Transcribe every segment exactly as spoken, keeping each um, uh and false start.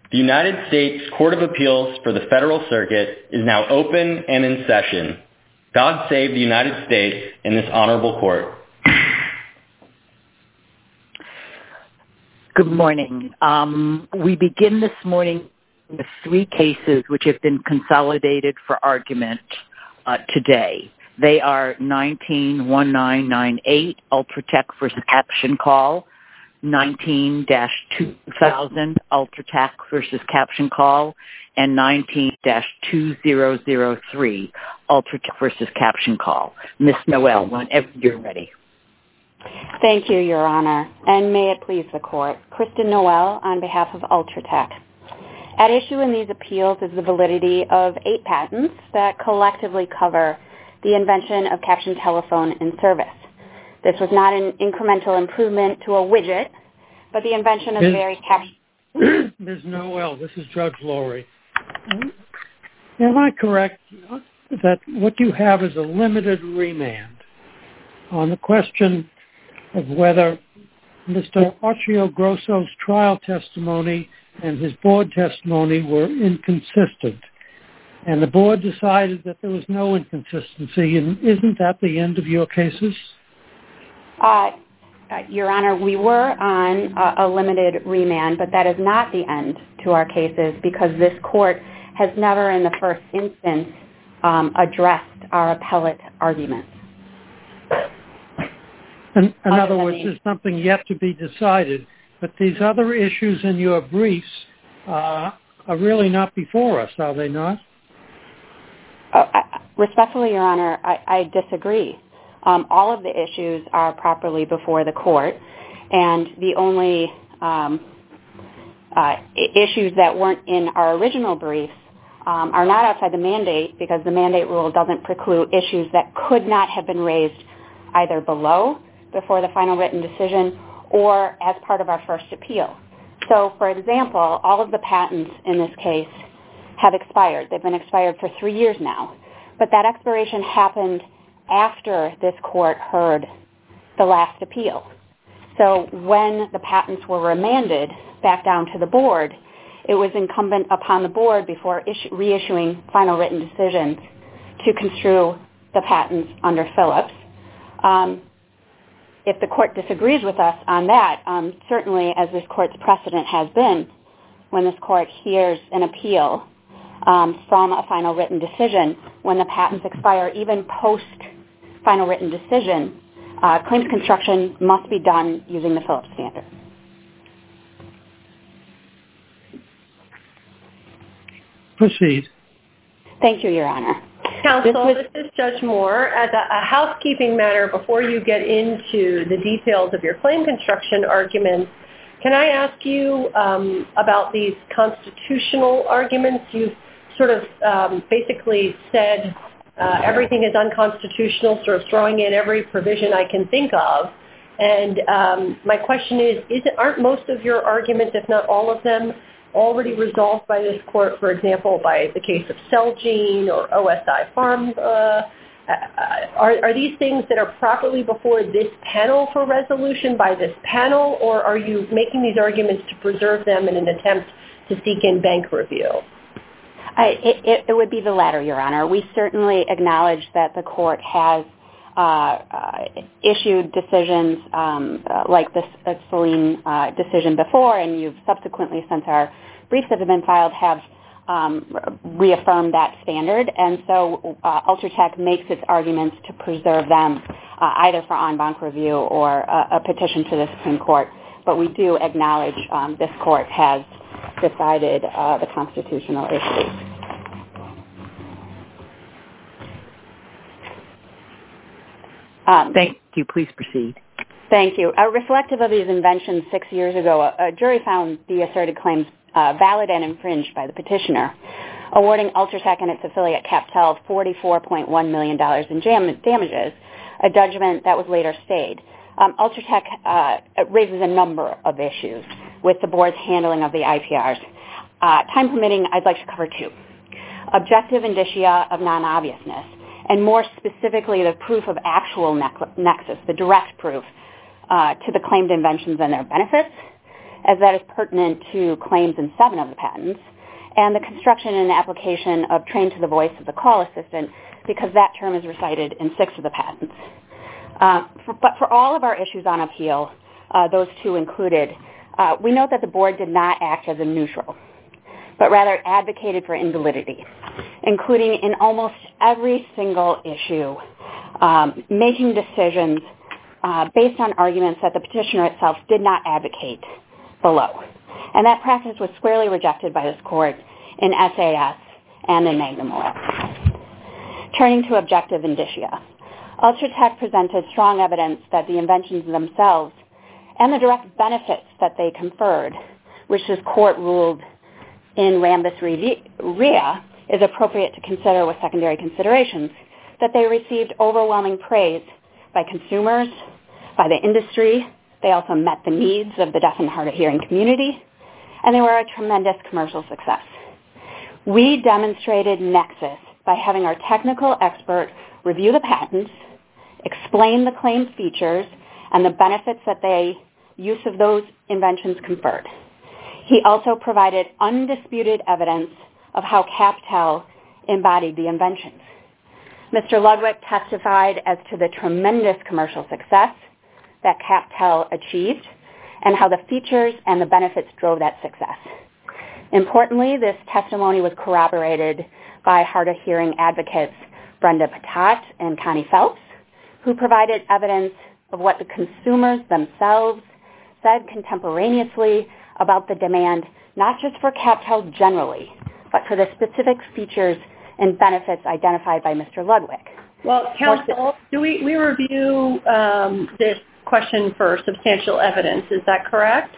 The United States Court of Appeals for the Federal Circuit is now open and in session. God save the United States and this honorable court. Good morning. Um, we begin this morning with three cases which have been consolidated for argument uh, today. They are nineteen nineteen ninety-eight, Ultratech versus Caption Call, nineteen dash two thousand, Ultratech versus Caption Call, and nineteen dash two thousand three, Ultratech versus Caption Call. Miz Noel, whenever you're ready. Thank you, Your Honor, and may it please the Court. Kristen Noel on behalf of Ultratech. At issue in these appeals is the validity of eight patents that collectively cover the invention of caption telephone in service. This was not an incremental improvement to a widget, but the invention of Miz very caption... Miz Noel, this is Judge Lowry. Am I correct that what you have is a limited remand on the question of whether Mister Arciogrosso's trial testimony and his board testimony were inconsistent? And the board decided that there was no inconsistency, and isn't that the end of your cases? Uh, uh, Your Honor, we were on a, a limited remand, but that is not the end to our cases because this court has never in the first instance um, addressed our appellate arguments. In, in other words, there's something yet to be decided, but these other issues in your briefs uh, are really not before us, are they not? Uh, I, respectfully, Your Honor, I, I disagree. Um, all of the issues are properly before the court, and the only um, uh, issues that weren't in our original briefs um, are not outside the mandate because the mandate rule doesn't preclude issues that could not have been raised either below, before the final written decision, or as part of our first appeal. So, for example, all of the patents in this case have expired. They've been expired for three years now. But that expiration happened after this court heard the last appeal. So when the patents were remanded back down to the board, it was incumbent upon the board before issue, reissuing final written decisions to construe the patents under Phillips. Um, if the court disagrees with us on that, um, certainly as this court's precedent has been, when this court hears an appeal Um, from a final written decision, when the patents expire, even post-final written decision, uh, claims construction must be done using the Phillips standard. Proceed. Thank you, Your Honor. Counsel, this, was, this is Judge Moore. As a, a housekeeping matter, before you get into the details of your claim construction arguments, can I ask you um, about these constitutional arguments? You've sort of um, basically said uh, everything is unconstitutional, sort of throwing in every provision I can think of. And um, my question is, is it, aren't most of your arguments, if not all of them, already resolved by this court, for example, by the case of Celgene or O S I Farm? Uh, are, are these things that are properly before this panel for resolution by this panel, or are you making these arguments to preserve them in an attempt to seek in-bank review? I, it, it would be the latter, Your Honor. We certainly acknowledge that the court has uh, uh, issued decisions um, uh, like this uh, Celine uh, decision before, and you've subsequently, since our briefs have been filed, have um, reaffirmed that standard. And so uh, Ultratech makes its arguments to preserve them uh, either for en banc review or a, a petition to the Supreme Court. But we do acknowledge um, this court has decided uh, the constitutional issues. Um, Thank you. Please proceed. Thank you. Uh, reflective of these inventions six years ago, a, a jury found the asserted claims uh, valid and infringed by the petitioner, awarding Ultratech and its affiliate Captel forty-four point one million dollars in jam- damages, a judgment that was later stayed. Um, Ultratech uh, raises a number of issues with the board's handling of the I P Rs. Uh, time permitting, I'd like to cover two. Objective indicia of non-obviousness, and more specifically the proof of actual nexus, the direct proof uh, to the claimed inventions and their benefits, as that is pertinent to claims in seven of the patents, and the construction and application of trained to the voice of the call assistant, because that term is recited in six of the patents. Uh, for, but for all of our issues on appeal, uh, those two included, uh, we note that the board did not act as a neutral, but rather advocated for invalidity, including in almost every single issue, um, making decisions uh, based on arguments that the petitioner itself did not advocate below. And that practice was squarely rejected by this court in S A S and in Magnum Oil. Turning to objective indicia, Ultratech presented strong evidence that the inventions themselves and the direct benefits that they conferred, which this court ruled in Rambus Rea is appropriate to consider with secondary considerations, that they received overwhelming praise by consumers, by the industry. They also met the needs of the deaf and hard of hearing community, and they were a tremendous commercial success. We demonstrated nexus by having our technical expert review the patents, explain the claimed features, and the benefits that the use of those inventions conferred. He also provided undisputed evidence of how CapTel embodied the inventions. Mister Ludwig testified as to the tremendous commercial success that CapTel achieved and how the features and the benefits drove that success. Importantly, this testimony was corroborated by hard of hearing advocates Brenda Patat and Connie Phelps, who provided evidence of what the consumers themselves said contemporaneously about the demand, not just for CapTel generally, but for the specific features and benefits identified by Mister Ludwig. Well, counsel, do we, we review um, this question for substantial evidence? Is that correct?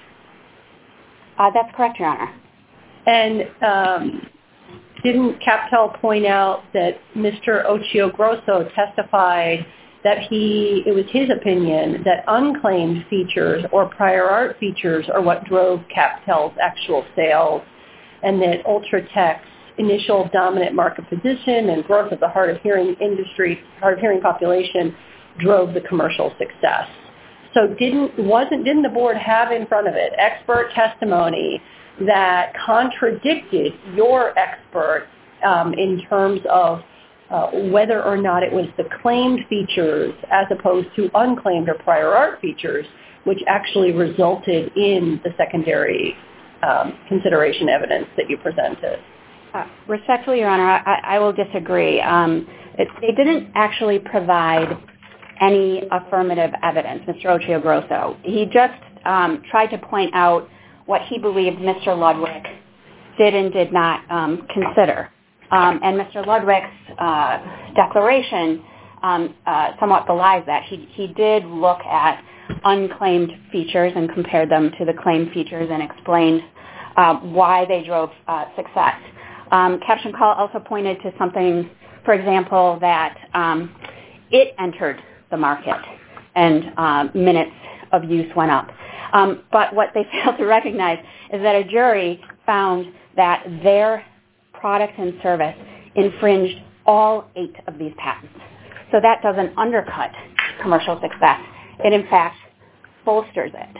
Uh, that's correct, Your Honor. And um, didn't CapTel point out that Mister Ochio Grosso testified that he, it was his opinion that unclaimed features or prior art features are what drove CapTel's actual sales, and that Ultratech's initial dominant market position and growth of the hard of hearing industry, hard of hearing population, drove the commercial success. So didn't wasn't didn't the board have in front of it expert testimony that contradicted your expert um, in terms of uh, whether or not it was the claimed features as opposed to unclaimed or prior art features, which actually resulted in the secondary um, consideration evidence that you presented? Uh, respectfully, Your Honor, I, I will disagree. Um, it, they didn't actually provide any affirmative evidence, Mister Ochio Grosso. He just um, tried to point out what he believed Mister Ludwig did and did not um, consider. Um, and Mister Ludwig's uh, declaration um, uh, somewhat belies that. He, he did look at unclaimed features and compared them to the claimed features and explained uh, why they drove uh, success. Um, Caption Call also pointed to something, for example, that um, it entered the market and uh, minutes of use went up. Um, but what they failed to recognize is that a jury found that their product and service infringed all eight of these patents. So that doesn't undercut commercial success. It, in fact, bolsters it.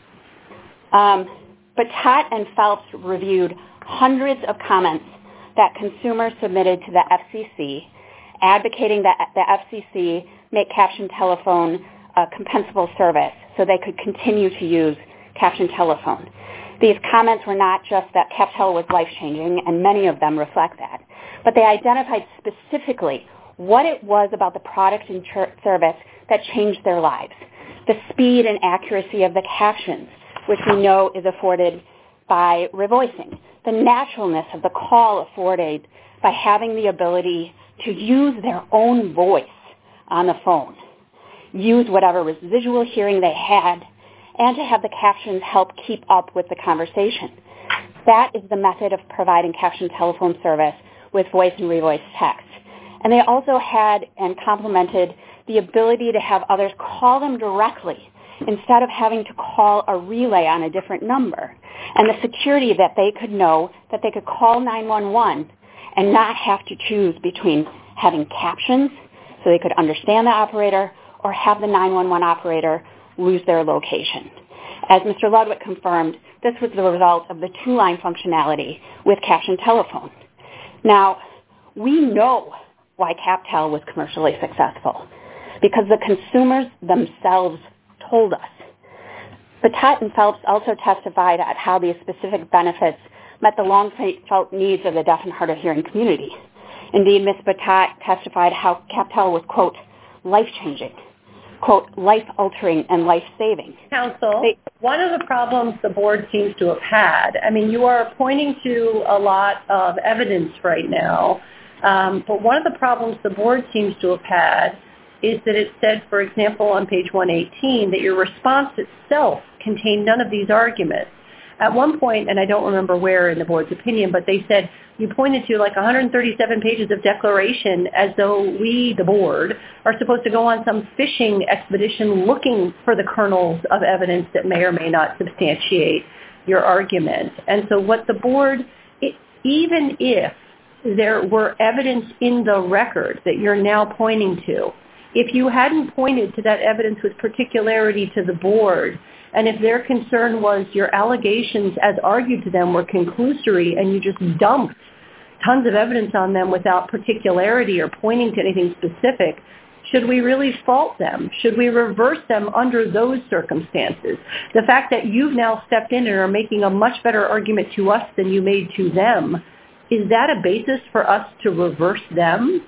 Um, but Tott and Phelps reviewed hundreds of comments that consumers submitted to the F C C, advocating that the F C C make caption telephone a compensable service so they could continue to use caption telephone. These comments were not just that CapTel was life-changing, and many of them reflect that, but they identified specifically what it was about the product and service that changed their lives. The speed and accuracy of the captions, which we know is afforded by revoicing. The naturalness of the call afforded by having the ability to use their own voice on the phone, use whatever residual hearing they had, and to have the captions help keep up with the conversation. That is the method of providing caption telephone service with voice and revoice text. And they also had and complemented the ability to have others call them directly instead of having to call a relay on a different number, and the security that they could know that they could call nine one one and not have to choose between having captions so they could understand the operator or have the nine one one operator lose their location. As Mister Ludwig confirmed, this was the result of the two-line functionality with caption telephone. Now, we know why CapTel was commercially successful, because the consumers themselves told us. Batat and Phelps also testified at how these specific benefits met the long-felt needs of the deaf and hard of hearing community. Indeed, Miz Batat testified how CapTel was, quote, life-changing, quote, life-altering and life-saving. Counsel, they, one of the problems the board seems to have had, I mean, you are pointing to a lot of evidence right now, um, but one of the problems the board seems to have had is that it said, for example, on page one eighteen, that your response itself contained none of these arguments. At one point, and I don't remember where in the board's opinion, but they said you pointed to like one hundred thirty-seven pages of declaration as though we, the board, are supposed to go on some fishing expedition looking for the kernels of evidence that may or may not substantiate your argument. And so what the board, it, even if there were evidence in the record that you're now pointing to, if you hadn't pointed to that evidence with particularity to the board, and if their concern was your allegations as argued to them were conclusory and you just dumped tons of evidence on them without particularity or pointing to anything specific, should we really fault them? Should we reverse them under those circumstances? The fact that you've now stepped in and are making a much better argument to us than you made to them, is that a basis for us to reverse them?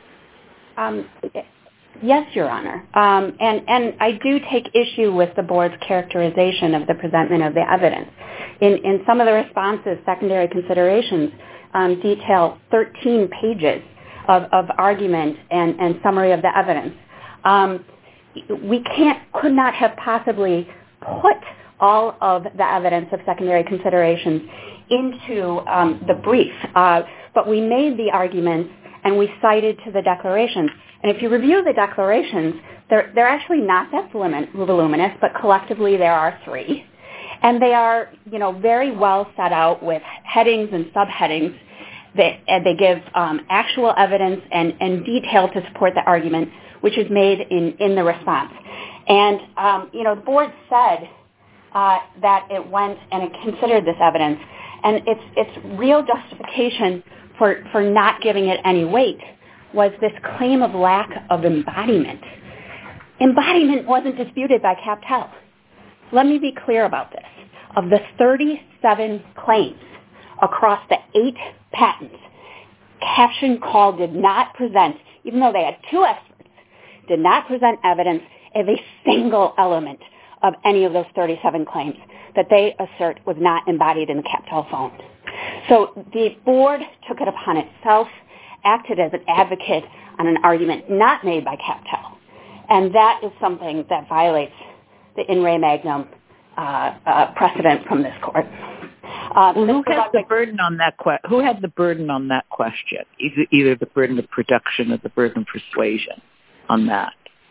Um, Yes, Your Honor. Um, and, and I do take issue with the board's characterization of the presentment of the evidence. In, in some of the responses, secondary considerations um, detail thirteen pages of, of argument and, and summary of the evidence. Um, we can't, could not have possibly put all of the evidence of secondary considerations into um, the brief, uh, but we made the arguments and we cited to the declarations. And if you review the declarations, they're, they're actually not that voluminous, but collectively there are three. And they are, you know, very well set out with headings and subheadings. That, and they give um, actual evidence and, and detail to support the argument, which is made in, in the response. And, um, you know, the board said uh, that it went and it considered this evidence. And its, its real justification for, for not giving it any weight was this claim of lack of embodiment. Embodiment wasn't disputed by CapTel. Let me be clear about this. Of the thirty-seven claims across the eight patents, Caption Call did not present, even though they had two experts, did not present evidence of a single element of any of those thirty-seven claims that they assert was not embodied in the CapTel phone. So the board took it upon itself, acted as an advocate on an argument not made by CapTel. And that is something that violates the In Re Magnum uh, uh, precedent from this court. Uh, well, who has the burden on that que- Who had the burden on that question? Either, either the burden of production or the burden of persuasion on that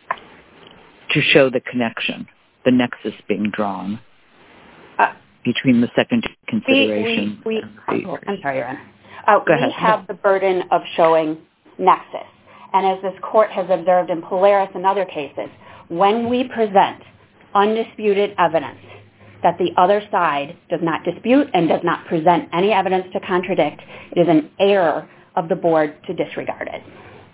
to show the connection, the nexus being drawn uh, between the second consideration. We, we, and we, oh, I'm sorry, Your Honor. Uh, Go we ahead. have the burden of showing nexus. And as this court has observed in Polaris and other cases, when we present undisputed evidence that the other side does not dispute and does not present any evidence to contradict, it is an error of the board to disregard it.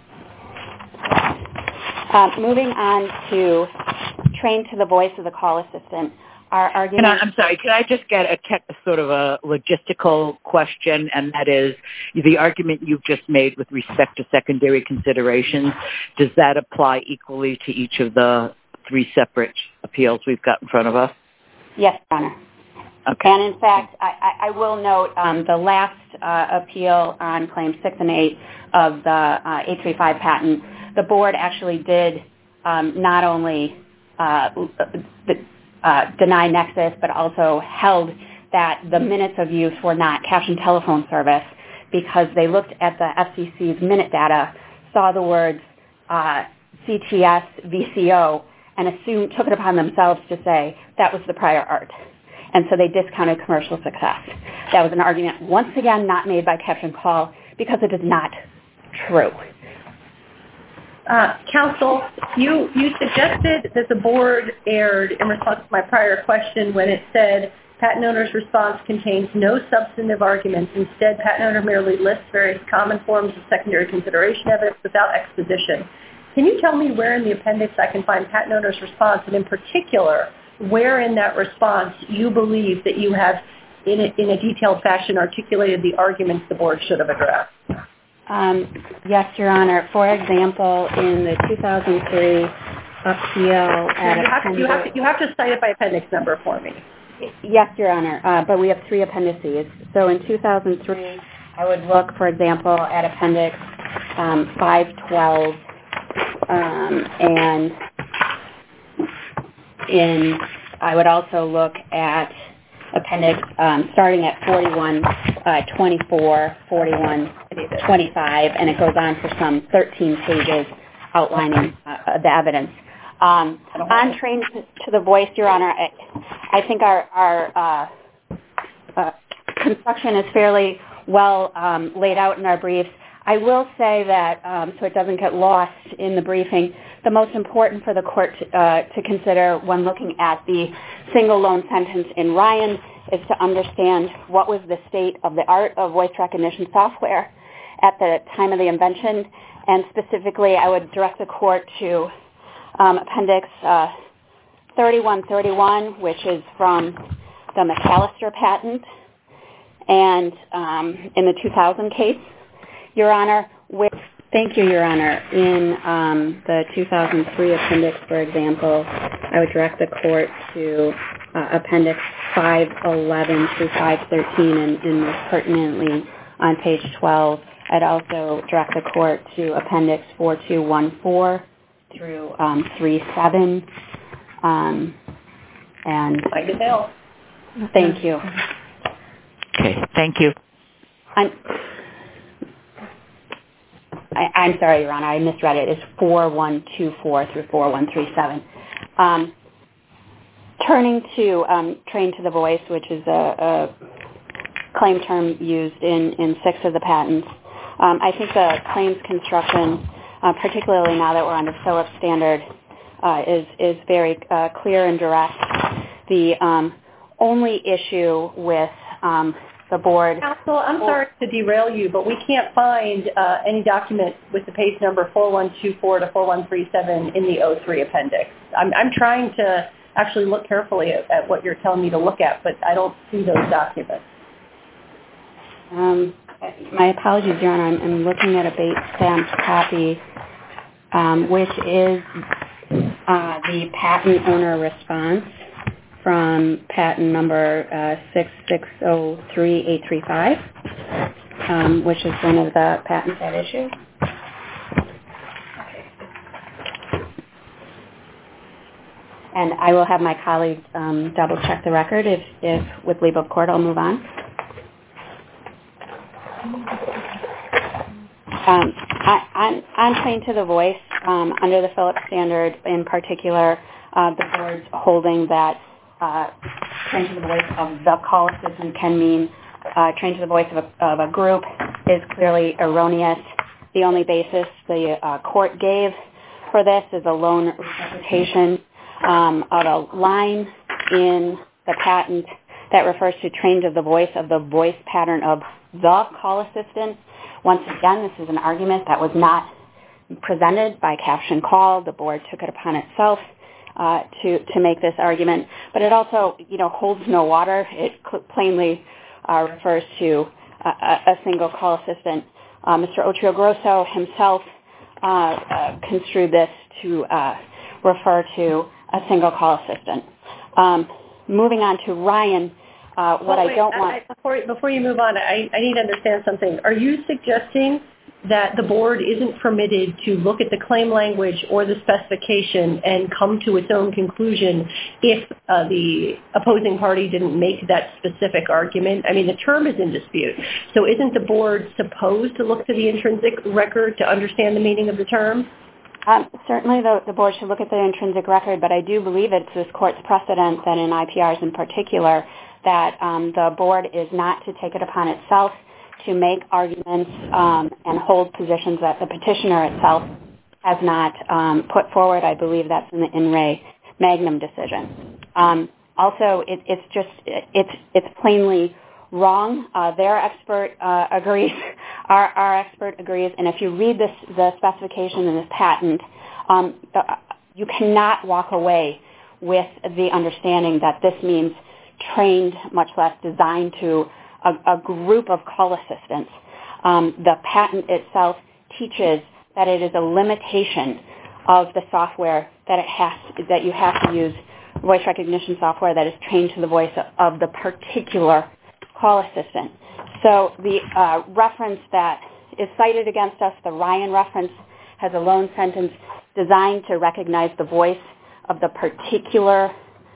Uh, moving on to train to the voice of the call assistant. Our argument. I, I'm sorry, can I just get a tech, sort of a logistical question, and that is the argument you've just made with respect to secondary considerations, does that apply equally to each of the three separate appeals we've got in front of us? Yes, Your Honor. Okay. And in fact, I, I will note um, the last uh, appeal on claims six and eight of the uh, eight three five patent, the board actually did um, not only uh, the Uh, deny nexus, but also held that the minutes of use were not caption telephone service because they looked at the F C C's minute data, saw the words uh, C T S, V C O, and assumed, took it upon themselves to say that was the prior art. And so they discounted commercial success. That was an argument, once again, not made by Caption Call because it is not true. Uh, counsel, you, you suggested that the board erred in response to my prior question when it said patent owner's response contains no substantive arguments. Instead, patent owner merely lists various common forms of secondary consideration evidence without exposition. Can you tell me where in the appendix I can find patent owner's response, and in particular, where in that response you believe that you have, in a, in a detailed fashion, articulated the arguments the board should have addressed? Um, yes, Your Honor. For example, in the two thousand three appeal at you have, to, you, have to, you have to cite it by appendix number for me. Yes, Your Honor, uh, but we have three appendices. So in two thousand three, I would look, for example, at appendix um, five twelve, um, and in I would also look at appendix um, starting at forty-one twenty-four, forty-one twenty-five, and it goes on for some thirteen pages outlining uh, the evidence. Um, on trained to, to the voice, Your Honor, I, I think our, our uh, uh, construction is fairly well um, laid out in our briefs. I will say that, um, so it doesn't get lost in the briefing, the most important for the court to, uh, to consider when looking at the single loan sentence in Ryan is to understand what was the state of the art of voice recognition software at the time of the invention, and specifically I would direct the court to um, appendix uh, thirty-one thirty-one, which is from the McAllister patent, and um, in the two thousand case, Your Honor, with, thank you, Your Honor. In um, the two thousand three appendix, for example, I would direct the court to uh, appendix five eleven through five thirteen, and, and most pertinently on page twelve. I'd also direct the court to appendix four two one four through um, three seven. Um, and I can tell. Thank you. Okay, thank you. I'm, I, I'm sorry, Your Honor, I misread it. It's four one two four through four one three seven. Um, turning to um, trained to the voice, which is a, a claim term used in, in six of the patents, um, I think the claims construction, uh, particularly now that we're under Phillips standard, uh, is, is very uh, clear and direct. The um, only issue with um, the board... Counsel, I'm sorry to derail you, but we can't find uh, any document with the page number four one two four to four one three seven in the oh three appendix. I'm, I'm trying to actually look carefully at, at what you're telling me to look at, but I don't see those documents. Um, my apologies, Your Honor. I'm, I'm looking at a Bates stamped copy, um, which is uh, the patent owner response from patent number uh, six six zero three eight three five, um, which is one of the patents at issue. And I will have my colleagues um, double check the record. If, if, with leave of court, I'll move on. Um, I, I'm, I'm trained to the voice um, under the Phillips standard. In particular, uh, the board's holding that uh, trained to the voice of the call assistant can mean uh, trained to the voice of a, of a group is clearly erroneous. The only basis the uh, court gave for this is a loan interpretation um, of a line in the patent that refers to trained to the voice of the voice pattern of the call assistant. Once again, this is an argument that was not presented by Caption Call. The board took it upon itself uh, to, to make this argument. But it also, you know, holds no water. It cl- plainly uh, refers to a, a single call assistant. Uh, Mister Otrio-Grosso himself uh, uh, construed this to uh, refer to a single call assistant. Um, moving on to Ryan, Uh, what oh, wait, I don't I, want... I, before, before you move on, I, I need to understand something. Are you suggesting that the board isn't permitted to look at the claim language or the specification and come to its own conclusion if uh, the opposing party didn't make that specific argument? I mean, the term is in dispute. So isn't the board supposed to look to the intrinsic record to understand the meaning of the term? Um, certainly the, the board should look at the intrinsic record, but I do believe it's this court's precedent that in I P Rs in particular that um, the board is not to take it upon itself to make arguments um, and hold positions that the petitioner itself has not um, put forward. I believe that's in the In Re Magnum decision. Um, also, it, it's just it's it's plainly wrong. Uh, their expert uh, agrees. Our, our expert agrees. And if you read this, the specification in this patent, um, the, you cannot walk away with the understanding that this means trained, much less designed to a, a group of call assistants. Um, the patent itself teaches that it is a limitation of the software that it has that you have to use voice recognition software that is trained to the voice of, of the particular call assistant. So the uh, reference that is cited against us, the Ryan reference, has a lone sentence designed to recognize the voice of the particular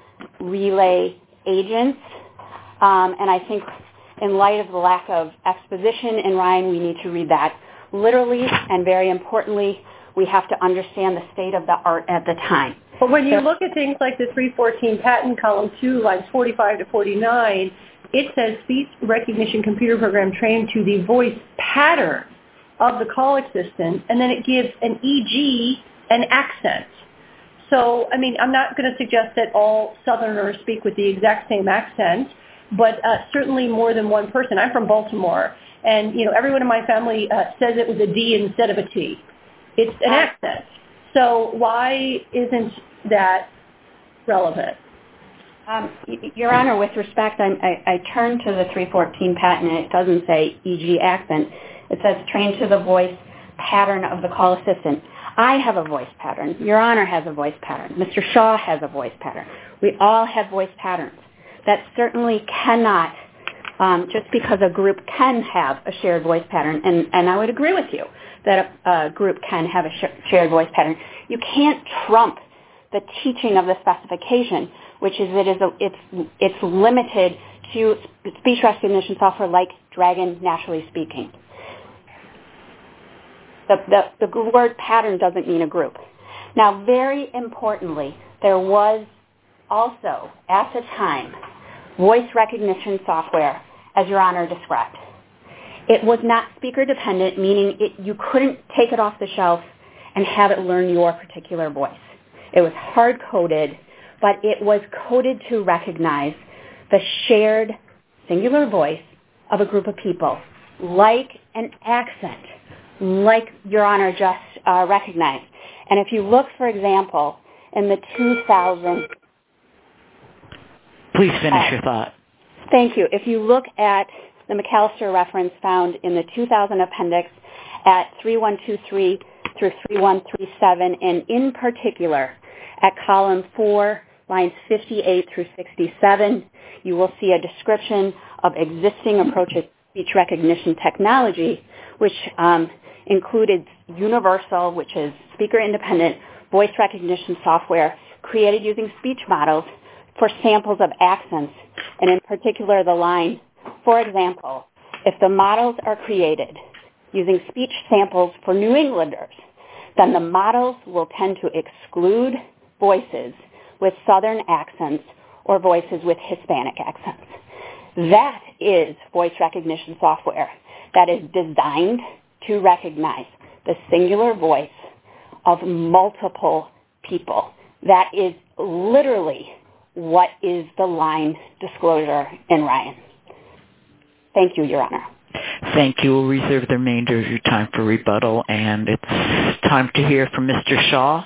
relay agents. Um, and I think in light of the lack of exposition in Ryan, we need to read that literally, and very importantly, we have to understand the state of the art at the time. But when you look at things like the three fourteen patent, column two, lines forty-five to forty-nine, it says speech recognition computer program trained to the voice pattern of the call assistant, and then it gives an E G and accent. So, I mean, I'm not going to suggest that all Southerners speak with the exact same accent, but uh, certainly more than one person. I'm from Baltimore, and, you know, everyone in my family uh, says it with a D instead of a T. It's an accent. So why isn't that relevant? Um, Your Honor, with respect, I, I, I turn to the three fourteen patent, and it doesn't say E G accent. It says trained to the voice pattern of the call assistant. I have a voice pattern. Your Honor has a voice pattern. Mister Shaw has a voice pattern. We all have voice patterns. That certainly cannot, um, just because a group can have a shared voice pattern, and, and I would agree with you that a, a group can have a sh- shared voice pattern, you can't trump the teaching of the specification, which is it is a, it's it's limited to speech recognition software like Dragon Naturally Speaking. The, the, the word pattern doesn't mean a group. Now, very importantly, there was also, at the time, voice recognition software, as Your Honor described. It was not speaker-dependent, meaning it, you couldn't take it off the shelf and have it learn your particular voice. It was hard-coded, but it was coded to recognize the shared singular voice of a group of people, like an accent, like Your Honor just uh, recognized. And if you look, for example, in the two thousand... Please finish uh, your thought. Thank you. If you look at the McAllister reference found in the two thousand appendix at three one two three through three one three seven, and in particular at column four, lines fifty-eight through sixty-seven, you will see a description of existing approaches to speech recognition technology, which um, included Universal, which is speaker-independent voice recognition software created using speech models for samples of accents, and in particular the line, for example, if the models are created using speech samples for New Englanders, then the models will tend to exclude voices with Southern accents or voices with Hispanic accents. That is voice recognition software that is designed to recognize the singular voice of multiple people. That is literally what is the line disclosure in Ryan. Thank you, Your Honor. Thank you. We'll reserve the remainder of your time for rebuttal, and it's time to hear from Mister Shaw.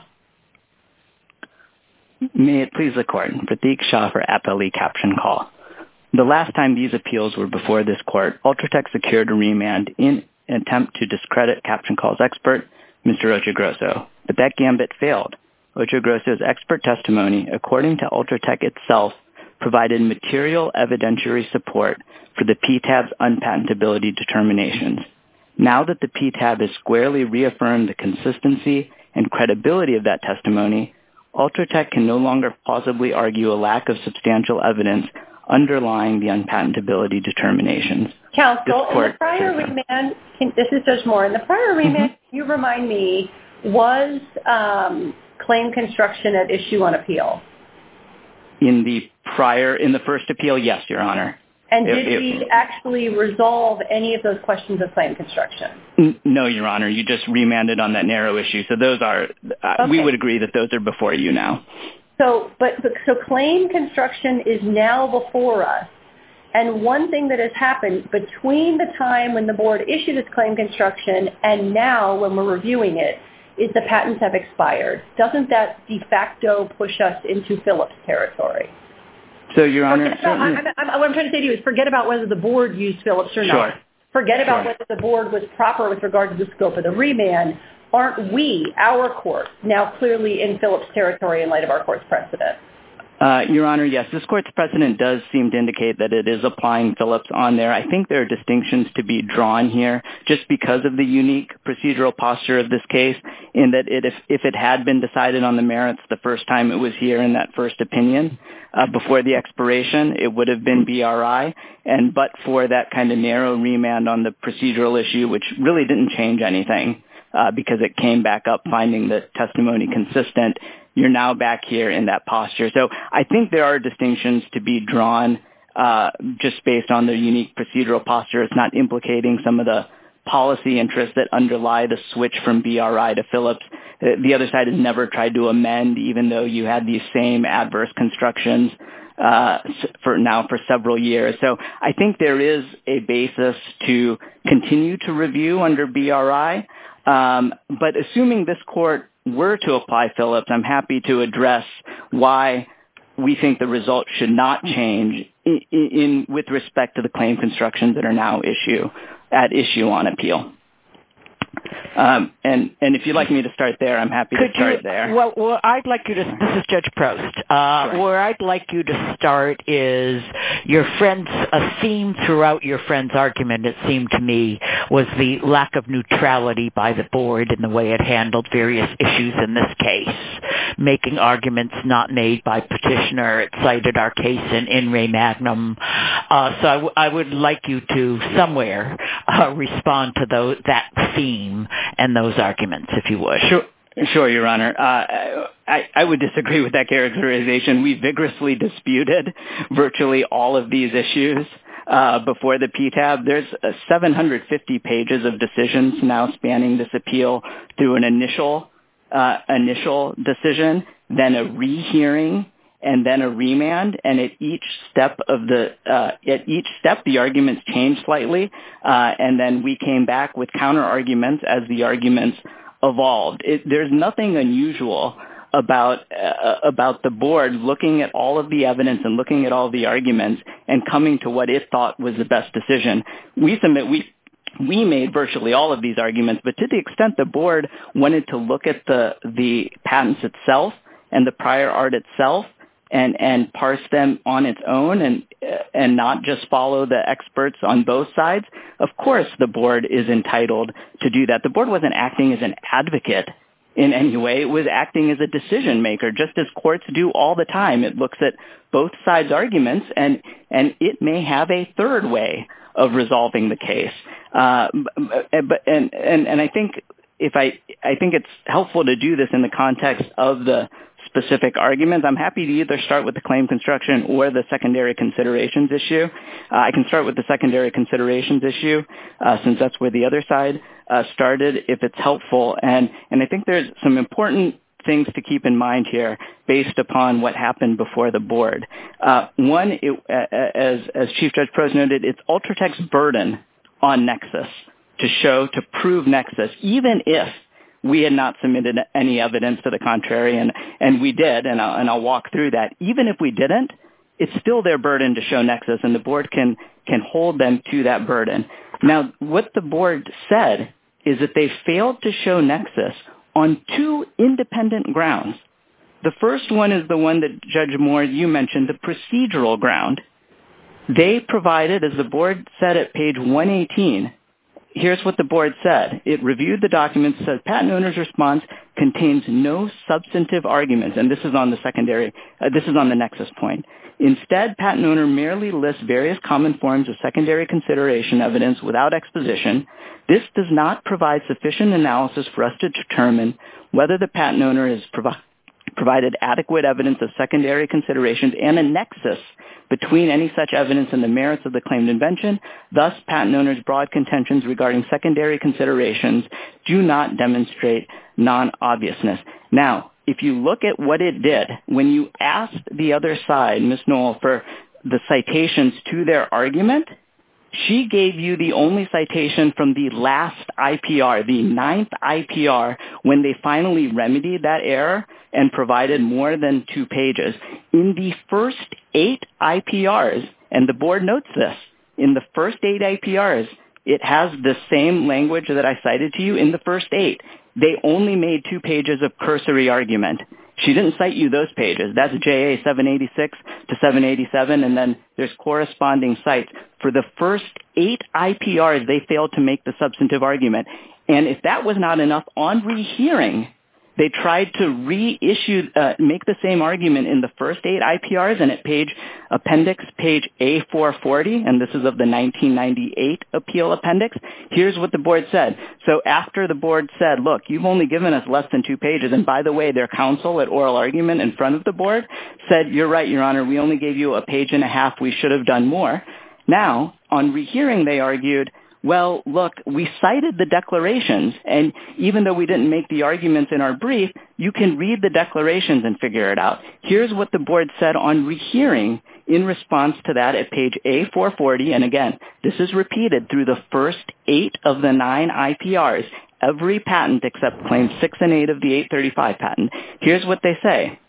May it please the Court, Pratik Shah for Appellee Caption Call. The last time these appeals were before this Court, Ultratech secured a remand in an attempt to discredit Caption Call's expert, Mister Ochogrosso, but that gambit failed. Ochogrosso's expert testimony, according to Ultratech itself, provided material evidentiary support for the P T A B's unpatentability determinations. Now that the P T A B has squarely reaffirmed the consistency and credibility of that testimony, Ultratech can no longer plausibly argue a lack of substantial evidence underlying the unpatentability determinations. Counsel, in the prior remand, this is Judge Moore, in the prior remand, mm-hmm. you remind me, was um, claim construction at issue on appeal? In the prior, in the first appeal, yes, Your Honor. And did it, it, we actually resolve any of those questions of claim construction? No, Your Honor. You just remanded on that narrow issue. So those are, uh, okay. we would agree that those are before you now. So, but, but so claim construction is now before us. And one thing that has happened between the time when the board issued its claim construction and now when we're reviewing it is the patents have expired. Doesn't that de facto push us into Phillips territory? So, Your Honor, forget, no, I'm, I'm, what I'm trying to say to you is forget about whether the board used Phillips or sure. not. Forget about sure. whether the board was proper with regard to the scope of the remand. Aren't we, our court, now clearly in Phillips territory in light of our court's precedent? Uh, Your Honor, yes, this court's precedent does seem to indicate that it is applying Phillips on there. I think there are distinctions to be drawn here just because of the unique procedural posture of this case in that it, if, if it had been decided on the merits the first time it was here in that first opinion uh, before the expiration, it would have been B R I. And but for that kind of narrow remand on the procedural issue, which really didn't change anything uh, because it came back up finding the testimony consistent, you're now back here in that posture. So I think there are distinctions to be drawn uh, just based on the unique procedural posture. It's not implicating some of the policy interests that underlie the switch from B R I to Phillips. The other side has never tried to amend, even though you had these same adverse constructions uh, for now for several years. So I think there is a basis to continue to review under B R I. Um, but assuming this court were to apply Phillips, I'm happy to address why we think the result should not change in, in with respect to the claim constructions that are now issue at issue on appeal. Um, and, and if you'd like me to start there, I'm happy Could to start you, there. Well, well, I'd like you to, this is Judge Prost. Uh, sure. Where I'd like you to start is your friend's, a theme throughout your friend's argument, it seemed to me, was the lack of neutrality by the board in the way it handled various issues in this case, making arguments not made by petitioner. It cited our case in In Re Magnum. Uh, so I, w- I would like you to somewhere uh, respond to those, that theme and those arguments, if you would. Sure, sure, Your Honor. Uh, I, I would disagree with that characterization. We vigorously disputed virtually all of these issues uh, before the P T A B. There's uh, seven hundred fifty pages of decisions now spanning this appeal through an initial uh, initial decision, then a rehearing, and then a remand, and at each step of the uh, at each step the arguments changed slightly, uh, and then we came back with counter arguments as the arguments evolved. It, there's nothing unusual about uh, about the board looking at all of the evidence and looking at all the arguments and coming to what it thought was the best decision. We submit we. We made virtually all of these arguments, but to the extent the board wanted to look at the the patents itself and the prior art itself, and, and parse them on its own and and not just follow the experts on both sides, of course the board is entitled to do that. The board wasn't acting as an advocate in any way. It was acting as a decision maker, just as courts do all the time. It looks at both sides' arguments, and, and it may have a third way of resolving the case. Uh, but and, and, and I think if I I think it's helpful to do this in the context of the specific arguments. I'm happy to either start with the claim construction or the secondary considerations issue. Uh, I can start with the secondary considerations issue uh, since that's where the other side uh, started, if it's helpful. And, and I think there's some important things to keep in mind here based upon what happened before the board. Uh, one, it, uh, as, as Chief Judge Prost noted, it's Ultratech's burden on Nexus to show, to prove Nexus, even if we had not submitted any evidence to the contrary, and, and we did, and I'll, and I'll walk through that. Even if we didn't, it's still their burden to show Nexus, and the board can, can hold them to that burden. Now, what the board said is that they failed to show Nexus on two independent grounds. The first one is the one that Judge Moore, you mentioned, the procedural ground. They provided, as the board said at page one eighteen, here's what the board said. It reviewed the documents, said patent owner's response contains no substantive arguments, and this is on the secondary, uh, this is on the Nexus point. Instead, patent owner merely lists various common forms of secondary consideration evidence without exposition. This does not provide sufficient analysis for us to determine whether the patent owner is provi- provided adequate evidence of secondary considerations and a nexus between any such evidence and the merits of the claimed invention. Thus, patent owners' broad contentions regarding secondary considerations do not demonstrate non-obviousness. Now, if you look at what it did, when you asked the other side, Miz Knoll, for the citations to their argument, she gave you the only citation from the last I P R, the ninth I P R, when they finally remedied that error and provided more than two pages. In the first eight I P Rs, and the board notes this, in the first eight I P Rs, it has the same language that I cited to you in the first eight. They only made two pages of cursory argument. She didn't cite you those pages. That's J A seven eighty-six to seven eighty-seven, and then there's corresponding cites. For the first eight I P Rs, they failed to make the substantive argument. And if that was not enough, on rehearing, they tried to reissue, uh, make the same argument in the first eight I P Rs, and at page appendix, page A four forty, and this is of the nineteen ninety-eight appeal appendix. Here's what the board said. So after the board said, look, you've only given us less than two pages, and by the way, their counsel at oral argument in front of the board said, you're right, Your Honor, we only gave you a page and a half, we should have done more. Now, on rehearing, they argued, well, look, we cited the declarations, and even though we didn't make the arguments in our brief, you can read the declarations and figure it out. Here's what the board said on rehearing in response to that at page A four forty, and again, this is repeated through the first eight of the nine I P Rs, every patent except claims six and eight of the eight thirty-five patent. Here's what they say.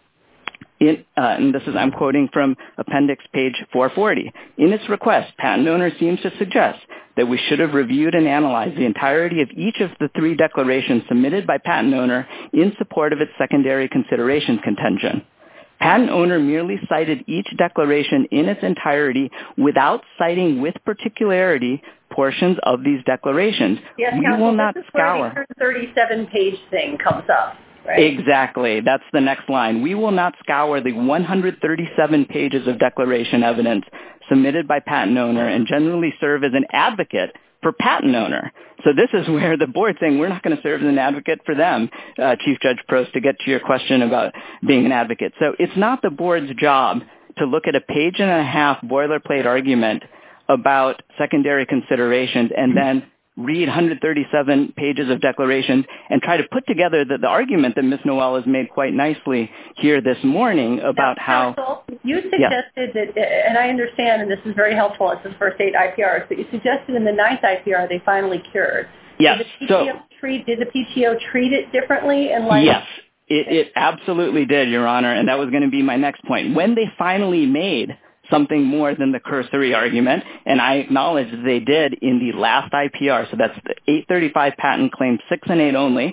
In, uh, and this is, I'm quoting from appendix page four forty. In its request, patent owner seems to suggest that we should have reviewed and analyzed the entirety of each of the three declarations submitted by patent owner in support of its secondary considerations contention. Patent owner merely cited each declaration in its entirety without citing with particularity portions of these declarations. Yes, we counsel, will not this is scour. where the thirty-seven page thing comes up. Right? Exactly. That's the next line. We will not scour the one hundred thirty-seven pages of declaration evidence submitted by patent owner and generally serve as an advocate for patent owner. So this is where the board's saying we're not going to serve as an advocate for them, uh, Chief Judge Prost, to get to your question about being an advocate. So it's not the board's job to look at a page and a half boilerplate argument about secondary considerations and then read one hundred thirty-seven pages of declarations and try to put together the, the argument that Miz Noel has made quite nicely here this morning about now, how... Counsel, you suggested yeah. that, and I understand, and this is very helpful, it's the first eight I P Rs, but you suggested in the ninth I P R they finally cured. Yes. Did the P T O, so, treat, did the P T O treat it differently? In light yes, it, it absolutely did, Your Honor, and that was going to be my next point. When they finally made something more than the cursory argument, and I acknowledge that they did in the last I P R, so that's the eight thirty-five patent claim six and eight only.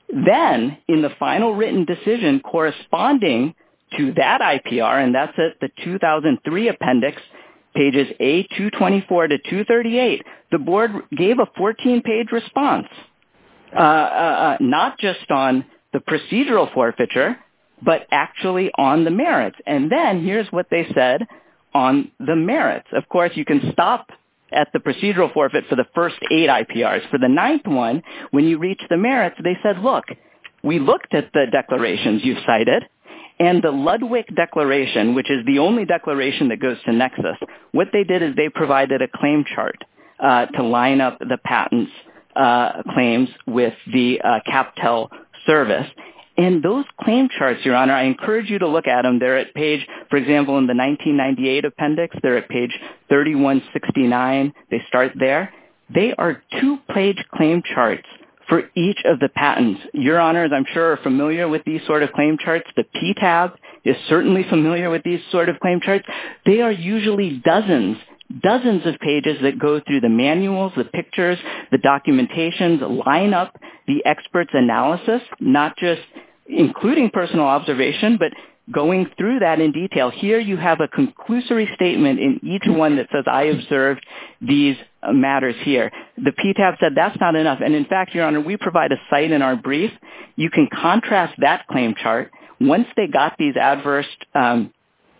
Then, in the final written decision corresponding to that I P R, and that's at the two thousand three appendix, pages A two twenty-four to two thirty-eight, the board gave a fourteen-page response, uh, uh, uh, not just on the procedural forfeiture, but actually on the merits. And then here's what they said on the merits. Of course, you can stop at the procedural forfeit for the first eight I P Rs. For the ninth one, when you reach the merits, they said, look, we looked at the declarations you've cited, and the Ludwig Declaration, which is the only declaration that goes to Nexus, what they did is they provided a claim chart uh, to line up the patent's uh, claims with the uh, CapTel service. And those claim charts, Your Honor, I encourage you to look at them. They're at page, for example, in the nineteen ninety-eight appendix, they're at page thirty-one sixty-nine. They start there. They are two-page claim charts for each of the patents. Your Honors, I'm sure, are familiar with these sort of claim charts. The P TAB is certainly familiar with these sort of claim charts. They are usually dozens, dozens of pages that go through the manuals, the pictures, the documentations, line up the expert's analysis, not just including personal observation, but going through that in detail. Here you have a conclusory statement in each one that says, I observed these matters here. The P TAB said that's not enough. And in fact, Your Honor, we provide a cite in our brief. You can contrast that claim chart. Once they got these adverse um,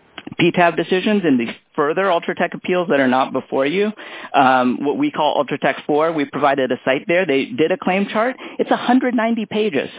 P TAB decisions in the further Ultratech appeals that are not before you, um, what we call Ultratech four, we provided a cite there. They did a claim chart. It's one hundred ninety pages.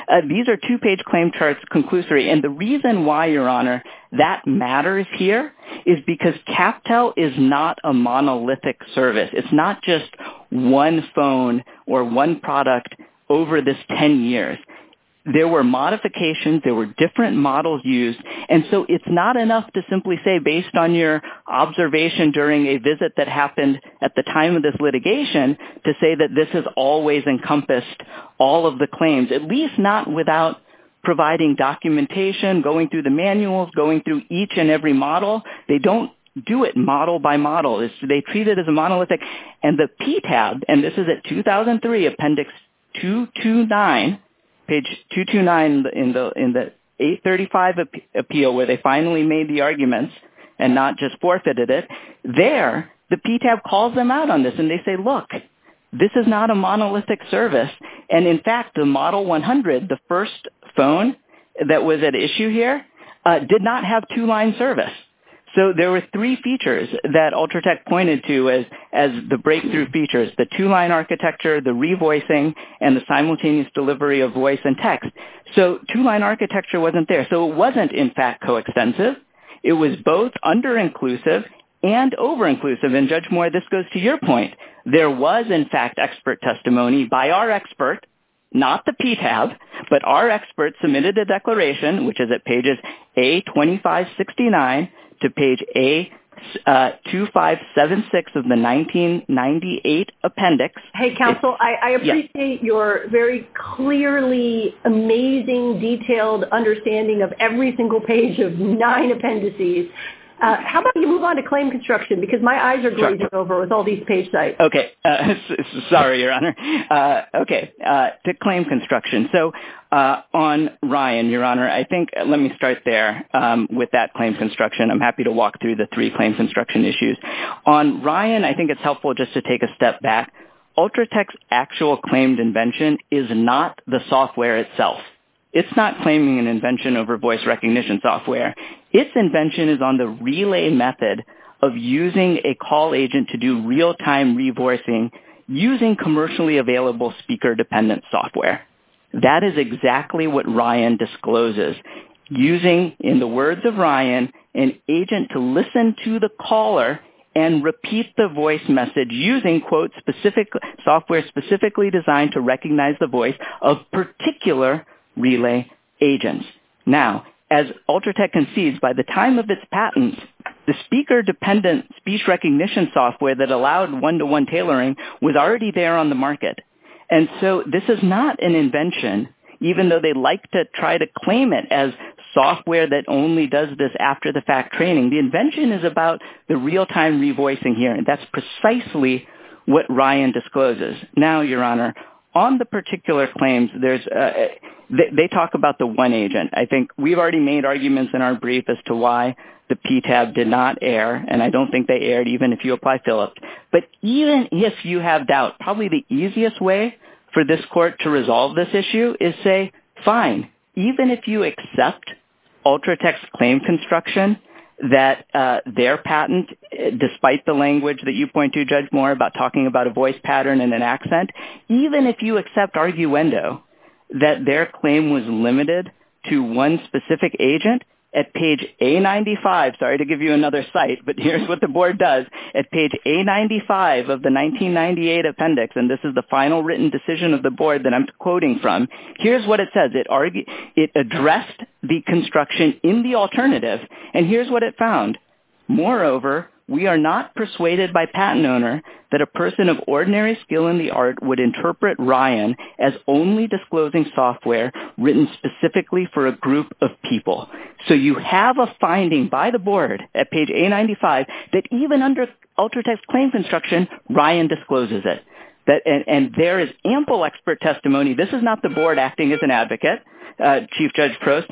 Uh, these are two-page claim charts conclusory. And the reason why, Your Honor, that matters here is because CapTel is not a monolithic service. It's not just one phone or one product over this ten years. There were modifications, there were different models used, and so it's not enough to simply say, based on your observation during a visit that happened at the time of this litigation, to say that this has always encompassed all of the claims, at least not without providing documentation, going through the manuals, going through each and every model. They don't do it model by model. It's, they treat it as a monolithic. And the P TAB, and this is at two thousand three, Appendix two twenty-nine, page two twenty-nine in the in the eight thirty-five appeal, where they finally made the arguments and not just forfeited it, there the P TAB calls them out on this, and they say, look, this is not a monolithic service. And in fact, the Model one hundred, the first phone that was at issue here, uh, did not have two-line service. So there were three features that Ultratech pointed to as, as the breakthrough features: the two-line architecture, the revoicing, and the simultaneous delivery of voice and text. So two-line architecture wasn't there. So it wasn't, in fact, coextensive. It was both under-inclusive and over-inclusive. And Judge Moore, this goes to your point. There was, in fact, expert testimony by our expert, not the P TAB, but our expert submitted a declaration, which is at pages A twenty-five sixty-nine to page A uh, twenty-five seventy-six of the nineteen ninety-eight appendix. Hey, counsel, I, I appreciate yes. your very clearly amazing, detailed understanding of every single page of nine appendices. Uh, how about you move on to claim construction, because my eyes are glazing sure. over with all these page sites. Okay. Uh, sorry, Your Honor. Uh, okay. Uh, to claim construction. So uh, on Ryan, Your Honor, I think let me start there um, with that claim construction. I'm happy to walk through the three claim construction issues. On Ryan, I think it's helpful just to take a step back. Ultratech's actual claimed invention is not the software itself. It's not claiming an invention over voice recognition software. Its invention is on the relay method of using a call agent to do real-time revoicing using commercially available speaker-dependent software. That is exactly what Ryan discloses, using, in the words of Ryan, an agent to listen to the caller and repeat the voice message using, quote, specific software specifically designed to recognize the voice of particular relay agents. Now, as Ultratech concedes, by the time of its patents, the speaker-dependent speech recognition software that allowed one-to-one tailoring was already there on the market. And so this is not an invention, even though they like to try to claim it as software that only does this after-the-fact training. The invention is about the real-time revoicing here, and that's precisely what Ryan discloses. Now, Your Honor, on the particular claims, there's uh, they, they talk about the one agent. I think we've already made arguments in our brief as to why the P TAB did not err, and I don't think they erred even if you apply Phillips. But even if you have doubt, probably the easiest way for this court to resolve this issue is say, fine, even if you accept Ultratech's claim construction, that uh, their patent, despite the language that you point to, Judge Moore, about talking about a voice pattern and an accent, even if you accept arguendo that their claim was limited to one specific agent, at page A ninety-five, sorry to give you another cite, but here's what the board does. At page A ninety-five of the nineteen ninety-eight appendix, and this is the final written decision of the board that I'm quoting from, here's what it says. It, argue, it addressed the construction in the alternative, and here's what it found. Moreover, we are not persuaded by patent owner that a person of ordinary skill in the art would interpret Ryan as only disclosing software written specifically for a group of people. So you have a finding by the board at page A ninety-five that even under Ultratech's claim construction, Ryan discloses it. That, and, and there is ample expert testimony. This is not the board acting as an advocate, uh, Chief Judge Prost.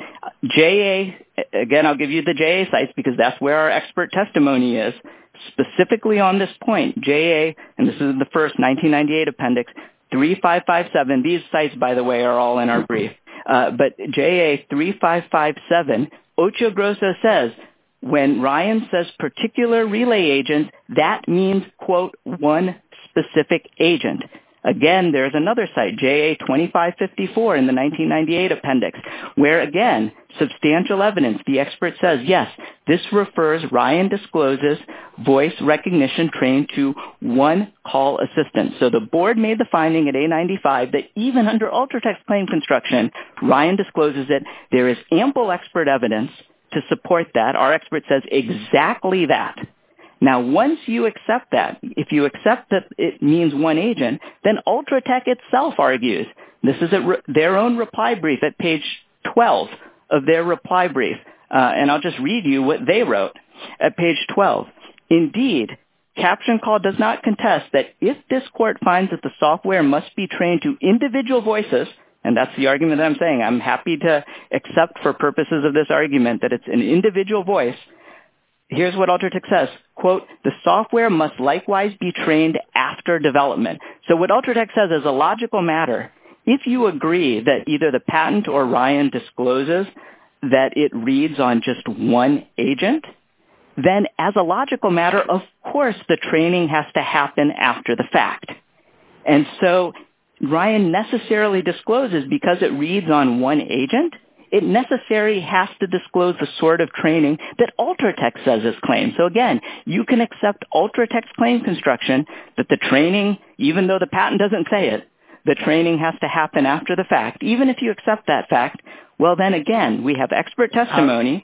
J A, again, I'll give you the J A sites because that's where our expert testimony is. Specifically on this point, J A, and this is the first nineteen ninety-eight appendix, three five five seven. These sites, by the way, are all in our brief. Uh, but J A three five five seven, Ocho Grosso says, when Ryan says particular relay agent, that means, quote, one specific agent. Again, there's another site, J A twenty-five fifty-four in the nineteen ninety-eight appendix, where, again, substantial evidence, the expert says, yes, this refers, Ryan discloses, voice recognition trained to one call assistant. So the board made the finding at A ninety-five that even under Ultratech's claim construction, Ryan discloses it. There is ample expert evidence to support that. Our expert says exactly that. Now, once you accept that, if you accept that it means one agent, then Ultratech itself argues, this is a re- their own reply brief at page twelve of their reply brief, uh, and I'll just read you what they wrote at page twelve. Indeed, Caption Call does not contest that if this court finds that the software must be trained to individual voices, and that's the argument that I'm saying, I'm happy to accept for purposes of this argument that it's an individual voice. Here's what Ultratech says, quote, the software must likewise be trained after development. So what Ultratech says is a logical matter. If you agree that either the patent or Ryan discloses that it reads on just one agent, then as a logical matter, of course, the training has to happen after the fact. And so Ryan necessarily discloses because it reads on one agent, it necessarily has to disclose the sort of training that Ultratech says is claimed. So again, you can accept Ultratech's claim construction that the training, even though the patent doesn't say it, the training has to happen after the fact. Even if you accept that fact, well, then again, we have expert testimony.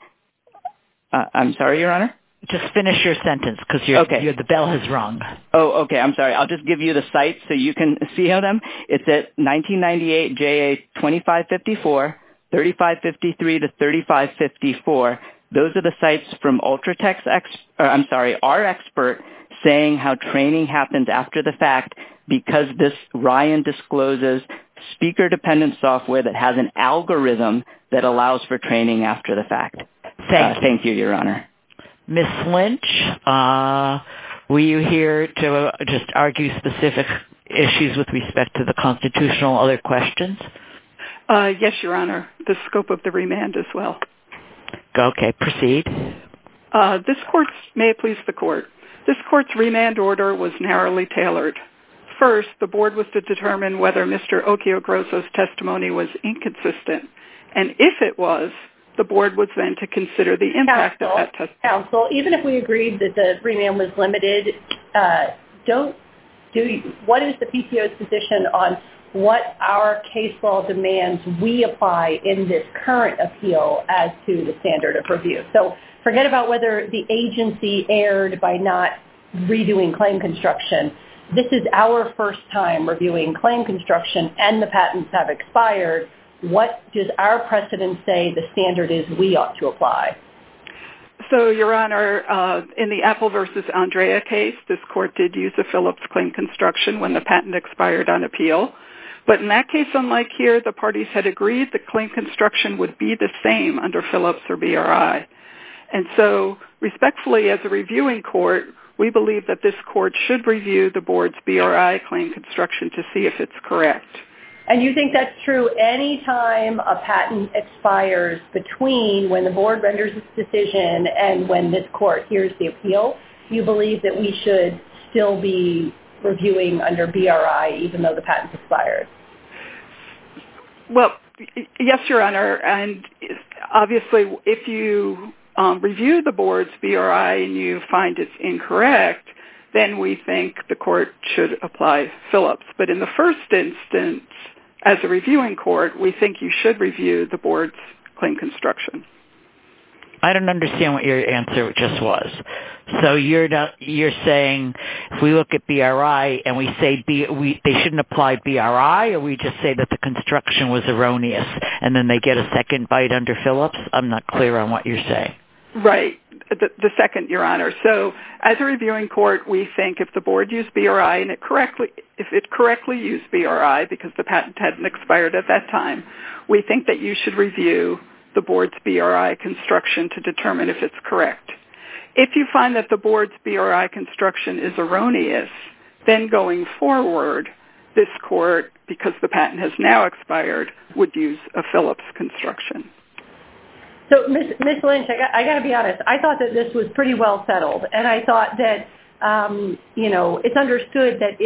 Uh, I'm sorry, Your Honor? Just finish your sentence because you're, okay. you're, the bell has rung. Oh, okay. I'm sorry. I'll just give you the sites so you can see them. It's at nineteen ninety-eight J A twenty-five fifty-four, thirty-five fifty-three to thirty-five fifty-four. Those are the sites from Ultratech's, ex, or I'm sorry, our expert saying how training happens after the fact because this Ryan discloses speaker-dependent software that has an algorithm that allows for training after the fact. Thank, uh, thank you, Your Honor. Miz Lynch, uh, were you here to uh, just argue specific issues with respect to the constitutional other questions? Uh, yes, Your Honor. The scope of the remand as well. Okay, proceed. Uh, this court's, may it please the court, this court's remand order was narrowly tailored. First, the board was to determine whether Mister Occhiogrosso's testimony was inconsistent, and if it was, the board was then to consider the impact Counsel, of that testimony. Counsel, even if we agreed that the remand was limited, uh, don't do you, what is the P T O's position on what our case law demands we apply in this current appeal as to the standard of review? So forget about whether the agency erred by not redoing claim construction. This is our first time reviewing claim construction and the patents have expired. What does our precedent say the standard is we ought to apply? So, Your Honor, uh, in the Apple versus Andrea case, this court did use a Phillips claim construction when the patent expired on appeal. But in that case, unlike here, the parties had agreed the claim construction would be the same under Phillips or B R I. And so, respectfully, as a reviewing court, we believe that this court should review the board's B R I claim construction to see if it's correct. And you think that's true any time a patent expires between when the board renders its decision and when this court hears the appeal? You believe that we should still be reviewing under B R I even though the patent's expired? Well, yes, Your Honor. And obviously, if you um, review the board's B R I and you find it's incorrect, then we think the court should apply Phillips. But in the first instance, as a reviewing court, we think you should review the board's claim construction. I don't understand what your answer just was. So you're not, you're saying if we look at B R I and we say B, we, they shouldn't apply B R I, or we just say that the construction was erroneous and then they get a second bite under Phillips? I'm not clear on what you're saying. Right. The, the second, Your Honor. So as a reviewing court, we think if the board used B R I and it correctly, if it correctly used B R I because the patent hadn't expired at that time, we think that you should review the board's B R I construction to determine if it's correct. If you find that the board's B R I construction is erroneous, then going forward, this court, because the patent has now expired, would use a Phillips construction. So, Miz Lynch, I got, I got to be honest. I thought that this was pretty well settled, and I thought that, um, you know, it's understood that if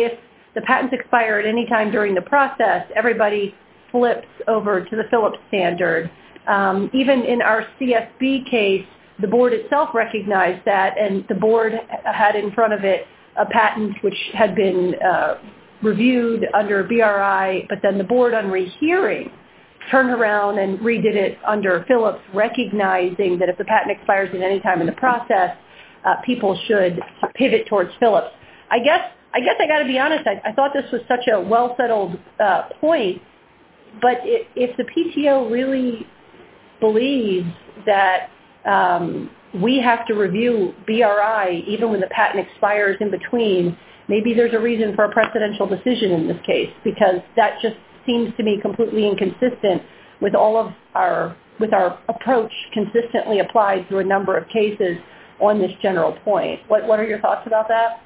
the patents expire at any time during the process, everybody flips over to the Phillips standard. Um, even in our C S B case, the board itself recognized that, and the board had in front of it a patent which had been uh, reviewed under B R I, but then the board on rehearing turned around and redid it under Phillips, recognizing that if the patent expires at any time in the process, uh, people should pivot towards Phillips. I guess I guess I got to be honest, I, I thought this was such a well-settled uh, point, but if, if the P T O really believes that um, we have to review B R I even when the patent expires in between, maybe there's a reason for a precedential decision in this case, because that just seems to me completely inconsistent with all of our with our approach consistently applied through a number of cases on this general point. What what are your thoughts about that?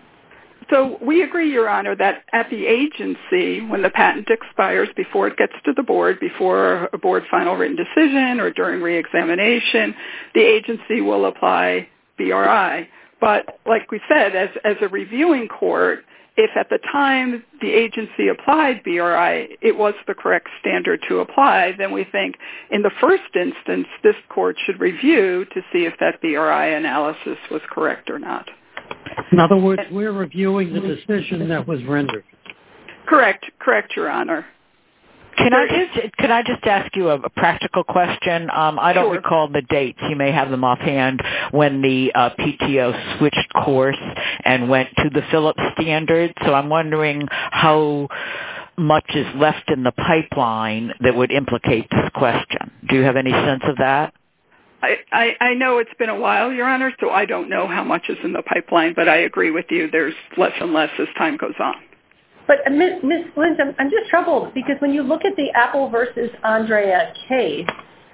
So we agree, Your Honor, that at the agency, when the patent expires, before it gets to the board, before a board final written decision or during reexamination, the agency will apply B R I. But like we said, as, as a reviewing court, if at the time the agency applied B R I, it was the correct standard to apply, then we think in the first instance, this court should review to see if that B R I analysis was correct or not. In other words, we're reviewing the decision that was rendered. Correct. Correct, Your Honor. Can I just can I just ask you a, a practical question? Um, I don't sure. recall the dates. You may have them offhand when the uh, P T O switched course and went to the Phillips standard. So I'm wondering how much is left in the pipeline that would implicate this question. Do you have any sense of that? I, I, I know it's been a while, Your Honor, so I don't know how much is in the pipeline, but I agree with you. There's less and less as time goes on. But, uh, Miz Lynch, I'm, I'm just troubled because when you look at the Apple versus Andrea case,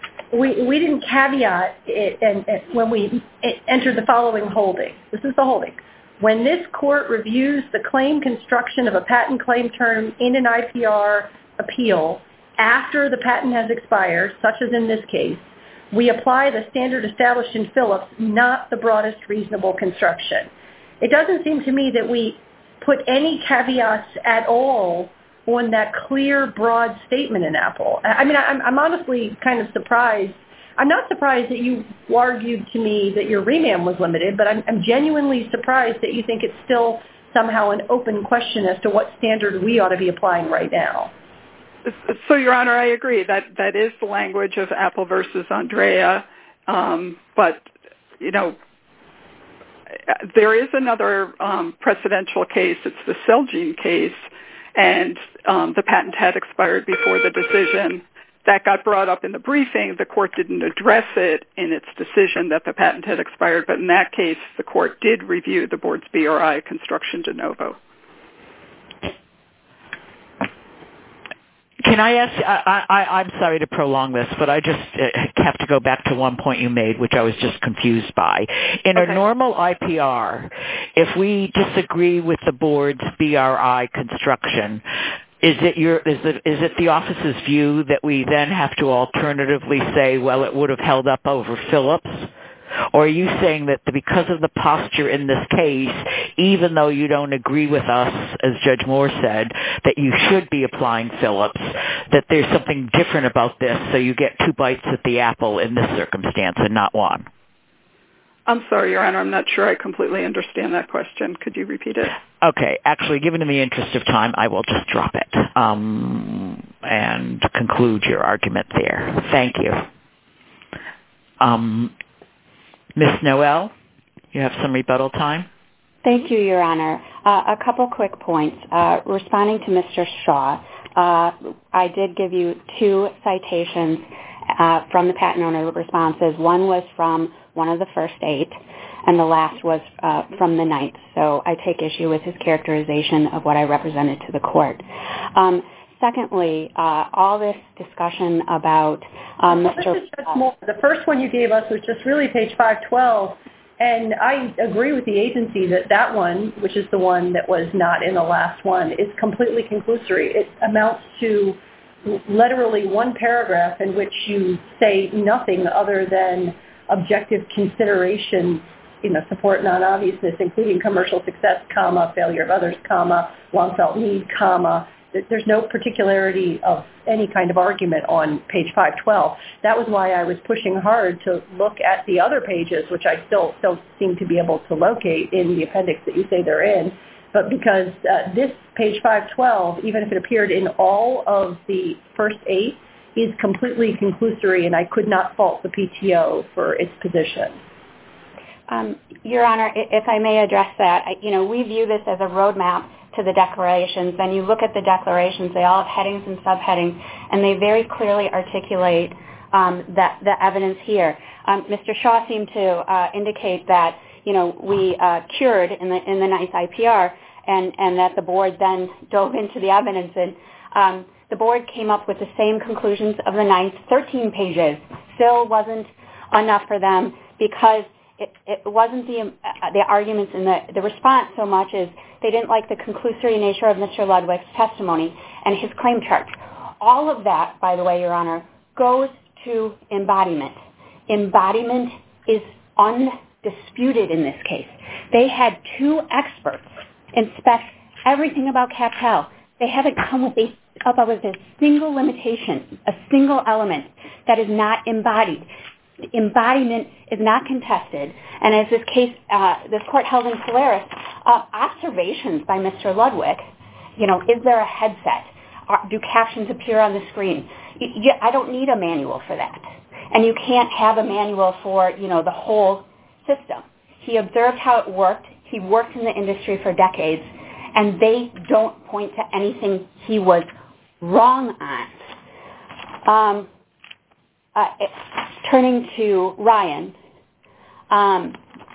we, we didn't caveat it and, and when we entered the following holding. This is the holding. When this court reviews the claim construction of a patent claim term in an I P R appeal after the patent has expired, such as in this case, we apply the standard established in Phillips, not the broadest reasonable construction. It doesn't seem to me that we put any caveats at all on that clear, broad statement in Apple. I mean, I'm, I'm honestly kind of surprised. I'm not surprised that you argued to me that your remand was limited, but I'm, I'm genuinely surprised that you think it's still somehow an open question as to what standard we ought to be applying right now. So, Your Honor, I agree. That that is the language of Apple versus Andrea. Um, but, you know, there is another um, precedential case. It's the Celgene case, and um, the patent had expired before the decision. That got brought up in the briefing. The court didn't address it in its decision that the patent had expired, but in that case, the court did review the board's B R I construction de novo. Can I ask, I, I, I'm sorry to prolong this, but I just have to go back to one point you made, which I was just confused by. In okay. a normal I P R, if we disagree with the board's B R I construction, is it your is it is it the office's view that we then have to alternatively say, well, it would have held up over Phillips? Or are you saying that because of the posture in this case, even though you don't agree with us, as Judge Moore said, that you should be applying Phillips, that there's something different about this, so you get two bites at the apple in this circumstance and not one? I'm sorry, Your Honor, I'm not sure I completely understand that question. Could you repeat it? Okay. Actually, given in the interest of time, I will just drop it um, and conclude your argument there. Thank you. Um, Miz Noel, you have some rebuttal time? Thank you, Your Honor. Uh, a couple quick points. Uh, responding to Mister Shaw, uh, I did give you two citations uh, from the patent owner responses. One was from one of the first eight, and the last was uh, from the ninth. So I take issue with his characterization of what I represented to the court. Um, Secondly, uh, all this discussion about um, Mister Moore, the first one you gave us was just really page five twelve, and I agree with the agency that that one, which is the one that was not in the last one, is completely conclusory. It amounts to literally one paragraph in which you say nothing other than objective consideration you know, support non-obviousness, including commercial success, comma, failure of others, comma, long-felt need, comma. There's no particularity of any kind of argument on page five twelve. That was why I was pushing hard to look at the other pages, which I still don't seem to be able to locate in the appendix that you say they're in. But because uh, this page five twelve, even if it appeared in all of the first eight, is completely conclusory, and I could not fault the P T O for its position. Um, Your Honor, if I may address that, I, you know, we view this as a roadmap to the declarations. And you look at the declarations, they all have headings and subheadings, and they very clearly articulate um, that, the evidence here. Um, Mister Shaw seemed to uh, indicate that, you know, we uh, cured in the in the NICE I P R, and, and that the board then dove into the evidence. And um, the board came up with the same conclusions of the ninth, thirteen pages. Still wasn't enough for them because it, it wasn't the uh, the arguments in the, the response so much as they didn't like the conclusory nature of Mister Ludwig's testimony and his claim chart. All of that, by the way, Your Honor, goes to embodiment. Embodiment is undisputed in this case. They had two experts inspect everything about CapTel. They haven't come up with, up with a single limitation, a single element that is not embodied. Embodiment is not contested, and as this case, uh, this court held in Solaris, uh, observations by Mister Ludwig, you know, is there a headset? Are, do captions appear on the screen? You, you, I don't need a manual for that, and you can't have a manual for, you know, the whole system. He observed how it worked. He worked in the industry for decades, and they don't point to anything he was wrong on. Um, uh, it, turning to Ryan, um,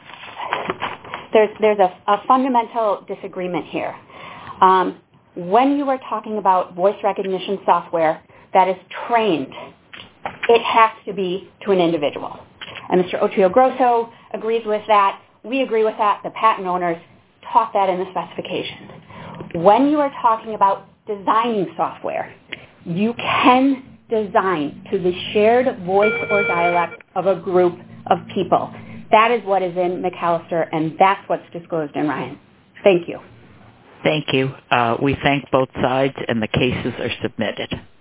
there's there's a, a fundamental disagreement here. Um, when you are talking about voice recognition software that is trained, it has to be to an individual. And Mister Otrio-Grosso agrees with that. We agree with that. The patent owners taught that in the specification. When you are talking about designing software, you can design to the shared voice or dialect of a group of people. That is what is in McAllister, and that's what's disclosed in Ryan. Thank you. Thank you. Uh, we thank both sides, and the cases are submitted.